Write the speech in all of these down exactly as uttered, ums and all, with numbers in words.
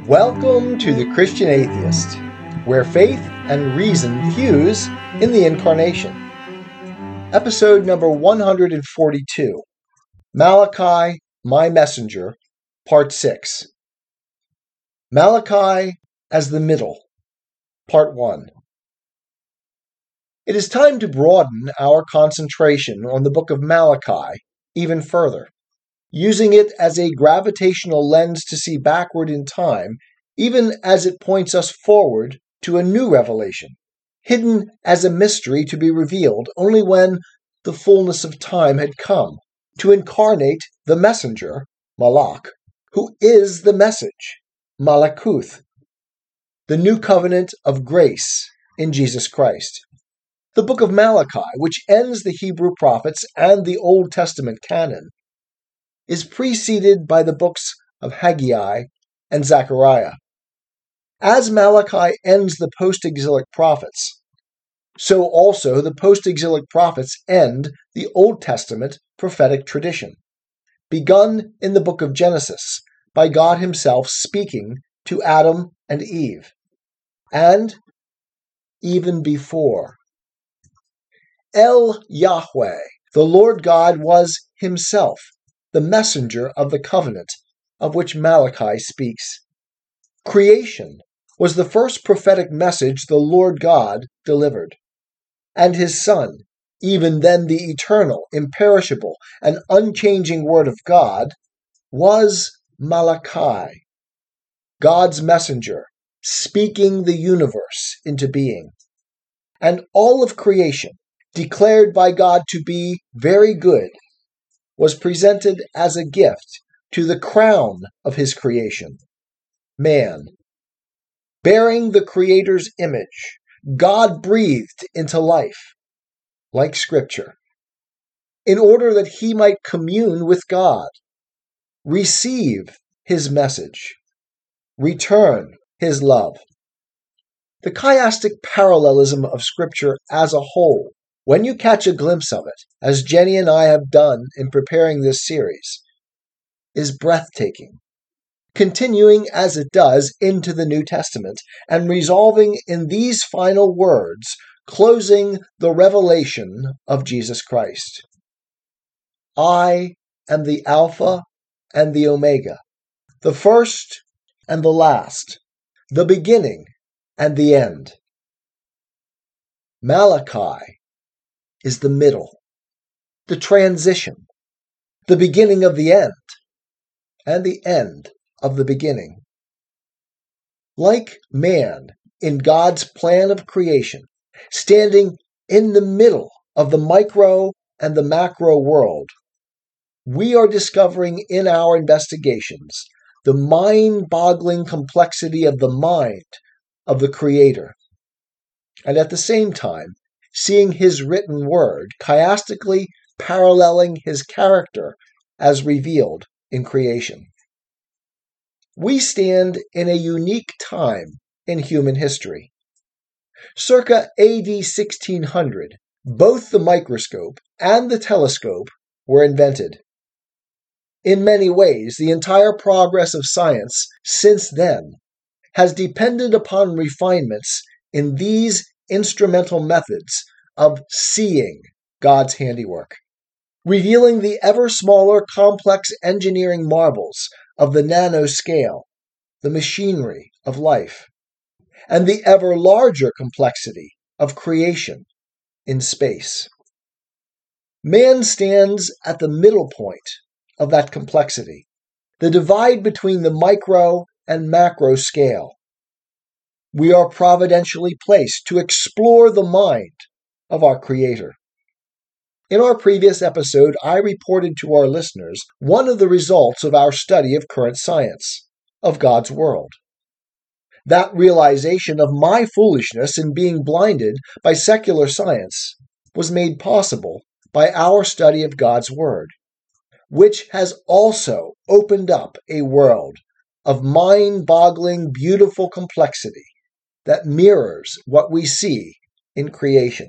Welcome to The Christian Atheist, where faith and reason fuse in the Incarnation. Episode number one hundred forty-two, Malachi, My Messenger, Part six. Malachi as the Middle, Part one. It is time to broaden our concentration on the book of Malachi even further, using it as a gravitational lens to see backward in time, even as it points us forward to a new revelation, hidden as a mystery to be revealed only when the fullness of time had come, to incarnate the messenger, Malach, who is the message, Malakuth, the new covenant of grace in Jesus Christ. The book of Malachi, which ends the Hebrew prophets and the Old Testament canon, is preceded by the books of Haggai and Zechariah. As Malachi ends the post-exilic prophets, so also the post-exilic prophets end the Old Testament prophetic tradition, begun in the book of Genesis by God himself speaking to Adam and Eve, and even before. El Yahweh, the Lord God, was himself the messenger of the covenant of which Malachi speaks. Creation was the first prophetic message the Lord God delivered, and his Son, even then the eternal, imperishable, and unchanging Word of God, was Malachi, God's messenger, speaking the universe into being. And all of creation, declared by God to be very good, was presented as a gift to the crown of his creation, man. Bearing the Creator's image, God breathed into life, like Scripture, in order that he might commune with God, receive his message, return his love. The chiastic parallelism of Scripture as a whole, when you catch a glimpse of it, as Jenny and I have done in preparing this series, is breathtaking, continuing as it does into the New Testament and resolving in these final words, closing the revelation of Jesus Christ. I am the Alpha and the Omega, the first and the last, the beginning and the end. Malachi is the middle, the transition, the beginning of the end, and the end of the beginning. Like man in God's plan of creation, standing in the middle of the micro and the macro world, we are discovering in our investigations the mind-boggling complexity of the mind of the Creator, and at the same time, seeing his written word chiastically paralleling his character as revealed in creation. We stand in a unique time in human history. Circa A D sixteen hundred, both the microscope and the telescope were invented. In many ways, the entire progress of science since then has depended upon refinements in these instrumental methods of seeing God's handiwork, revealing the ever smaller complex engineering marvels of the nanoscale, the machinery of life, and the ever larger complexity of creation in space. Man stands at the middle point of that complexity, the divide between the micro and macro scale. We are providentially placed to explore the mind of our Creator. In our previous episode, I reported to our listeners one of the results of our study of current science, of God's world. That realization of my foolishness in being blinded by secular science was made possible by our study of God's Word, which has also opened up a world of mind-boggling, beautiful complexity that mirrors what we see in creation.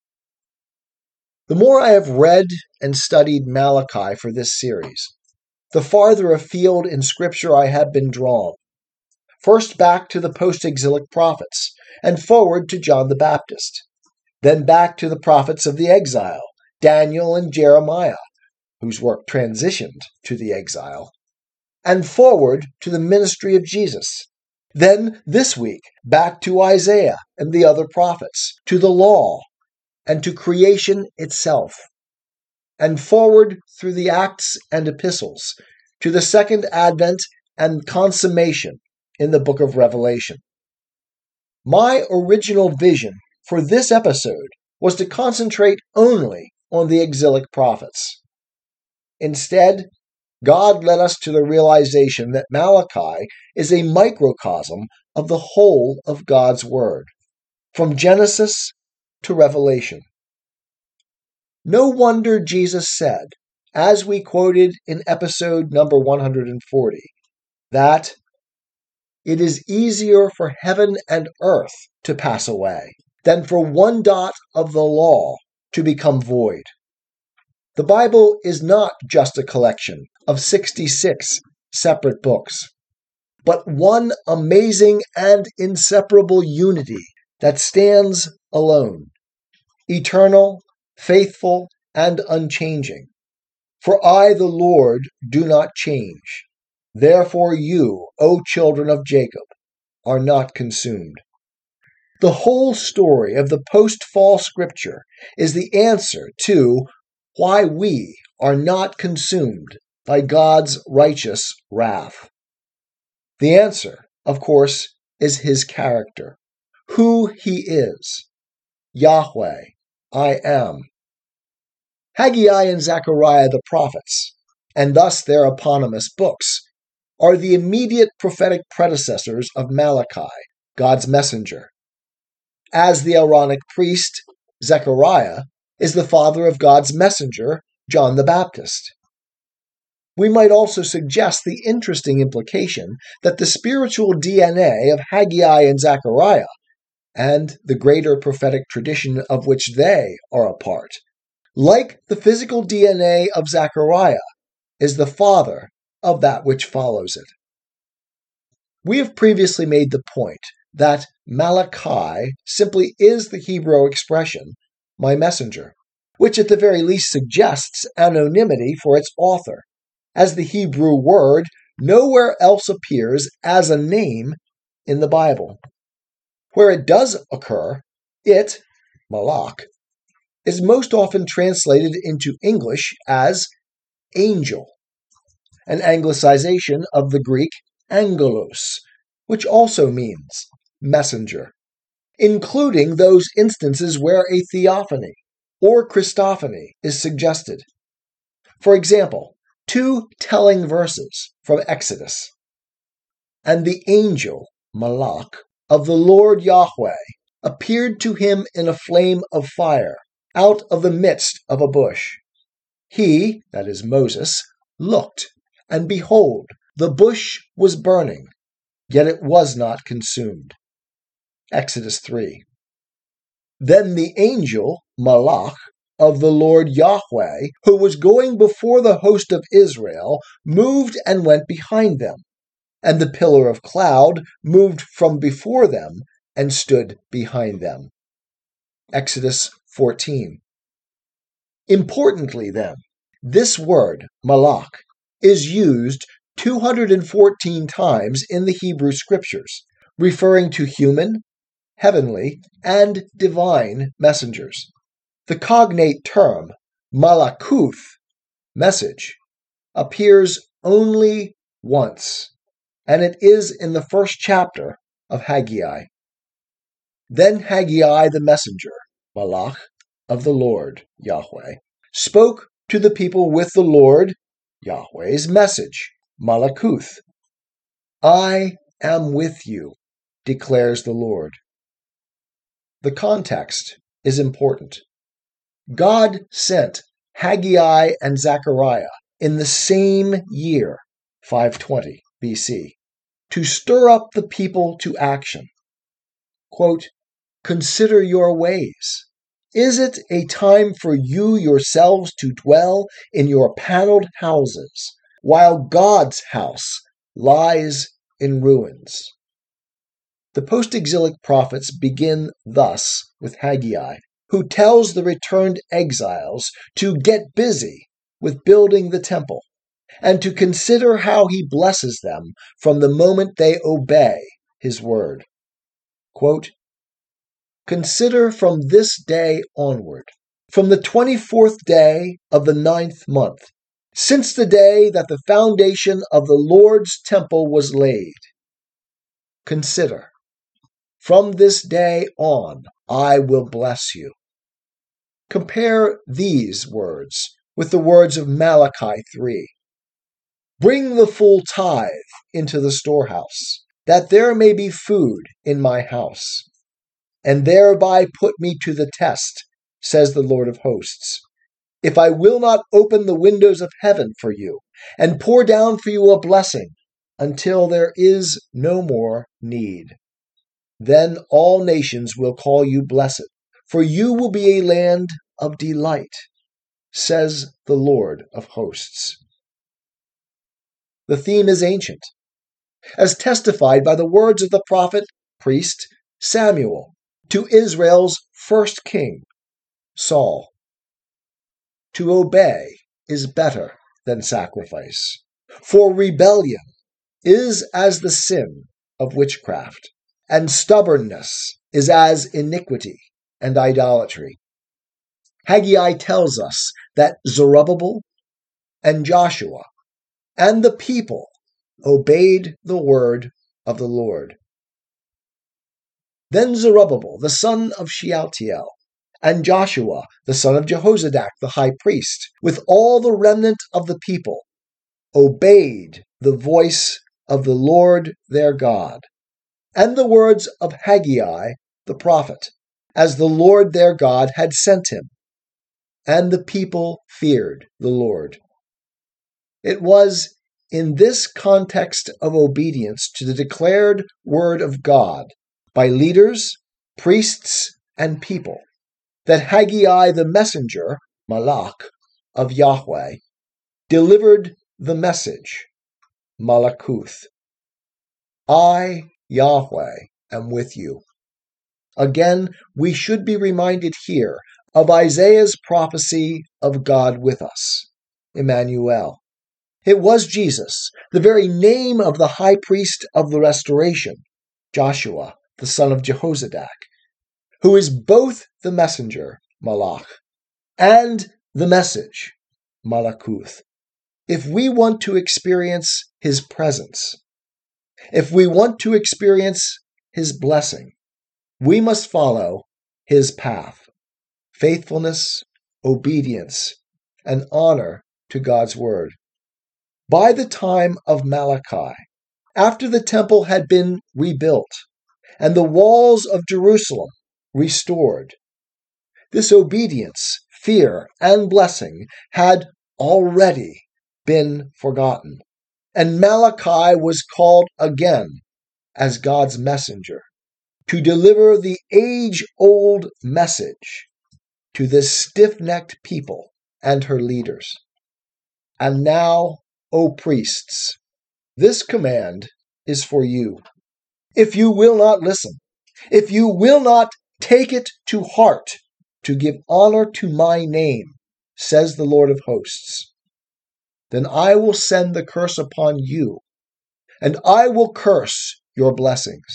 The more I have read and studied Malachi for this series, the farther afield in Scripture I have been drawn, first back to the post-exilic prophets, and forward to John the Baptist, then back to the prophets of the exile, Daniel and Jeremiah, whose work transitioned to the exile, and forward to the ministry of Jesus. Then, this week, back to Isaiah and the other prophets, to the law, and to creation itself, and forward through the Acts and Epistles, to the second advent and consummation in the book of Revelation. My original vision for this episode was to concentrate only on the exilic prophets. Instead, God led us to the realization that Malachi is a microcosm of the whole of God's Word, from Genesis to Revelation. No wonder Jesus said, as we quoted in episode number one hundred forty, that it is easier for heaven and earth to pass away than for one dot of the law to become void. The Bible is not just a collection of sixty-six separate books, but one amazing and inseparable unity that stands alone, eternal, faithful, and unchanging. For I, the Lord, do not change. Therefore you, O children of Jacob, are not consumed. The whole story of the post-fall scripture is the answer to why we are not consumed by God's righteous wrath. The answer, of course, is his character, who he is. Yahweh, I am. Haggai and Zechariah the prophets, and thus their eponymous books, are the immediate prophetic predecessors of Malachi, God's messenger. As the Aaronic priest, Zechariah is the father of God's messenger, John the Baptist. We might also suggest the interesting implication that the spiritual D N A of Haggai and Zechariah, and the greater prophetic tradition of which they are a part, like the physical D N A of Zechariah, is the father of that which follows it. We have previously made the point that Malachi simply is the Hebrew expression, my messenger, which at the very least suggests anonymity for its author, as the Hebrew word nowhere else appears as a name in the Bible. Where it does occur, it, malach, is most often translated into English as angel, an anglicization of the Greek angelos, which also means messenger, including those instances where a theophany or Christophany is suggested. For example, two telling verses from Exodus. And the angel, malach, of the Lord Yahweh appeared to him in a flame of fire out of the midst of a bush. He, that is Moses, looked, and behold, the bush was burning, yet it was not consumed. Exodus three. Then the angel, malach, of the Lord Yahweh, who was going before the host of Israel, moved and went behind them, and the pillar of cloud moved from before them and stood behind them. Exodus fourteen. Importantly, then, this word, malach, is used two hundred fourteen times in the Hebrew Scriptures, referring to human, heavenly, and divine messengers. The cognate term, malakuth, message, appears only once, and it is in the first chapter of Haggai. Then Haggai the messenger, malach, of the Lord, Yahweh, spoke to the people with the Lord, Yahweh's message, malakuth. I am with you, declares the Lord. The context is important. God sent Haggai and Zechariah in the same year, five twenty B C, to stir up the people to action. Quote, consider your ways. Is it a time for you yourselves to dwell in your paneled houses, while God's house lies in ruins? The post-exilic prophets begin thus with Haggai, who tells the returned exiles to get busy with building the temple and to consider how he blesses them from the moment they obey his word. Quote, "Consider from this day onward, from the twenty-fourth day of the ninth month, since the day that the foundation of the Lord's temple was laid. Consider, from this day on I will bless you." Compare these words with the words of Malachi three. "Bring the full tithe into the storehouse, that there may be food in my house, and thereby put me to the test, says the Lord of hosts, if I will not open the windows of heaven for you, and pour down for you a blessing, until there is no more need. Then all nations will call you blessed, for you will be a land of delight, says the Lord of hosts." The theme is ancient, as testified by the words of the prophet, priest Samuel to Israel's first king, Saul. To obey is better than sacrifice, for rebellion is as the sin of witchcraft, and stubbornness is as iniquity and idolatry. Haggai tells us that Zerubbabel and Joshua and the people obeyed the word of the Lord. Then Zerubbabel, the son of Shealtiel, and Joshua, the son of Jehozadak, the high priest, with all the remnant of the people, obeyed the voice of the Lord their God, and the words of Haggai the prophet, as the Lord their God had sent him. And the people feared the Lord. It was in this context of obedience to the declared word of God by leaders, priests, and people that Haggai the messenger, Malach, of Yahweh, delivered the message, Malakuth. I, Yahweh, am with you. Again, we should be reminded here of Isaiah's prophecy of God with us, Emmanuel. It was Jesus, the very name of the high priest of the restoration, Joshua, the son of Jehozadak, who is both the messenger, Malach, and the message, Malakuth. If we want to experience his presence, if we want to experience his blessing, we must follow his path: faithfulness, obedience, and honor to God's word. By the time of Malachi, after the temple had been rebuilt and the walls of Jerusalem restored, this obedience, fear, and blessing had already been forgotten, and Malachi was called again as God's messenger to deliver the age-old message to this stiff-necked people and her leaders. And now, O priests, this command is for you. If you will not listen, if you will not take it to heart to give honor to my name, says the Lord of hosts, then I will send the curse upon you, and I will curse your blessings.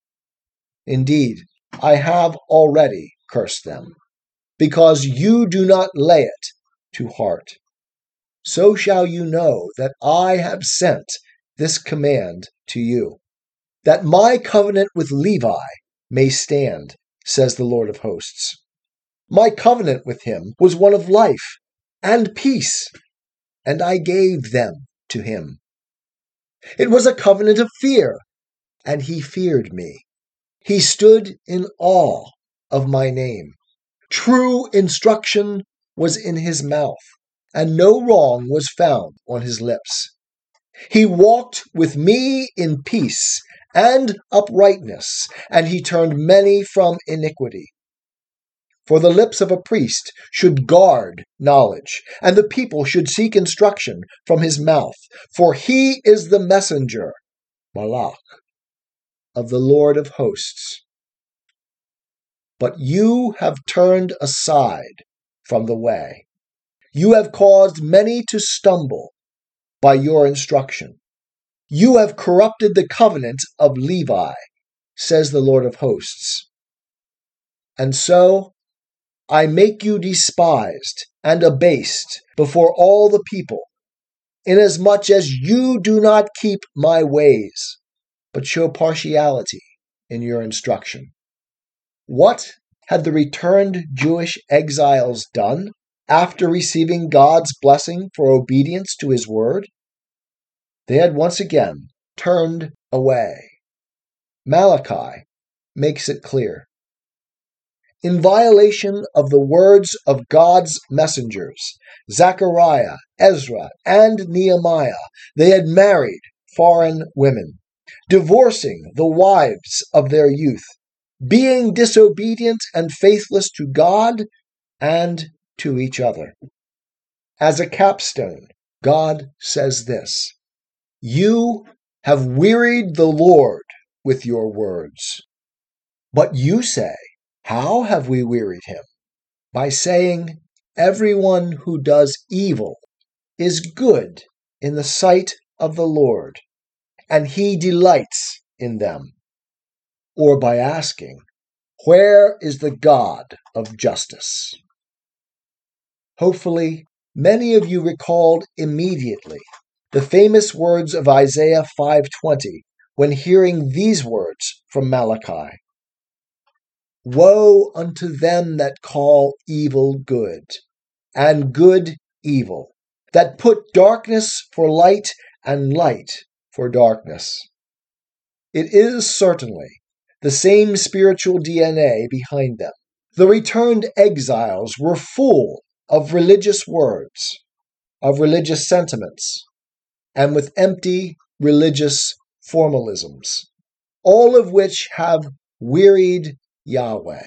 Indeed, I have already cursed them, because you do not lay it to heart. So shall you know that I have sent this command to you, that my covenant with Levi may stand, says the Lord of hosts. My covenant with him was one of life and peace, and I gave them to him. It was a covenant of fear, and he feared me. He stood in awe of my name. True instruction was in his mouth, and no wrong was found on his lips. He walked with me in peace and uprightness, and he turned many from iniquity. For the lips of a priest should guard knowledge, and the people should seek instruction from his mouth, for he is the messenger, Malach. of the Lord of hosts. But you have turned aside from the way. You have caused many to stumble by your instruction. You have corrupted the covenant of Levi, says the Lord of hosts. And so I make you despised and abased before all the people, inasmuch as you do not keep my ways, but show partiality in your instruction. What had the returned Jewish exiles done after receiving God's blessing for obedience to his word? They had once again turned away. Malachi makes it clear. In violation of the words of God's messengers, Zechariah, Ezra, and Nehemiah, they had married foreign women, divorcing the wives of their youth, being disobedient and faithless to God and to each other. As a capstone, God says this: You have wearied the Lord with your words. But you say, how have we wearied him? By saying, everyone who does evil is good in the sight of the Lord, and he delights in them. Or by asking, where is the God of justice? Hopefully, many of you recalled immediately the famous words of Isaiah five twenty when hearing these words from Malachi. Woe unto them that call evil good, and good evil, that put darkness for light and light for darkness. It is certainly the same spiritual D N A behind them. The returned exiles were full of religious words, of religious sentiments, and with empty religious formalisms, all of which have wearied Yahweh.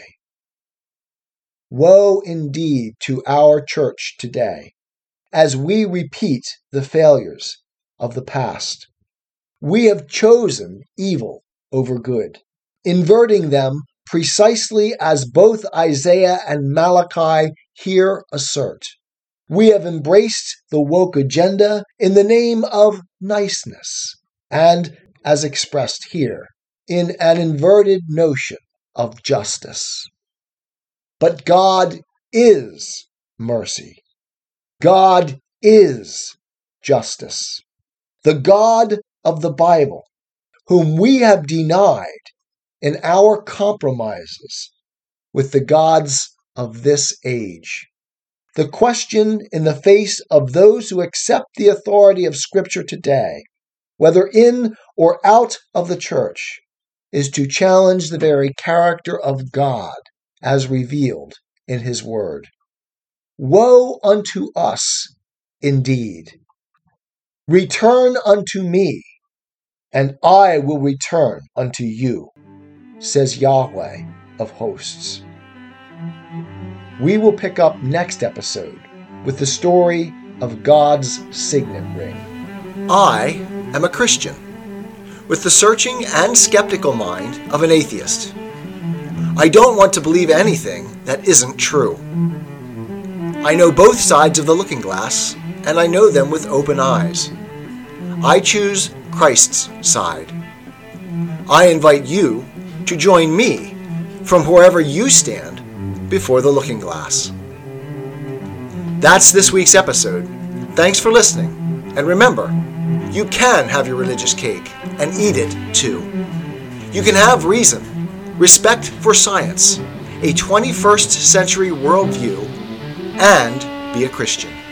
Woe indeed to our church today, as we repeat the failures of the past. We have chosen evil over good, inverting them precisely as both Isaiah and Malachi here assert. We have embraced the woke agenda in the name of niceness, and, as expressed here, in an inverted notion of justice. But God is mercy. God is justice. The God of the Bible, whom we have denied in our compromises with the gods of this age. The question in the face of those who accept the authority of Scripture today, whether in or out of the church, is to challenge the very character of God as revealed in his word. Woe unto us, indeed. Return unto me, and I will return unto you, says Yahweh of hosts. We will pick up next episode with the story of God's signet ring. I am a Christian, with the searching and skeptical mind of an atheist. I don't want to believe anything that isn't true. I know both sides of the looking glass, and I know them with open eyes. I choose Christ's side. I invite you to join me from wherever you stand before the looking glass. That's this week's episode. Thanks for listening, and remember, you can have your religious cake and eat it too. You can have reason, respect for science, a twenty-first century worldview, and be a Christian.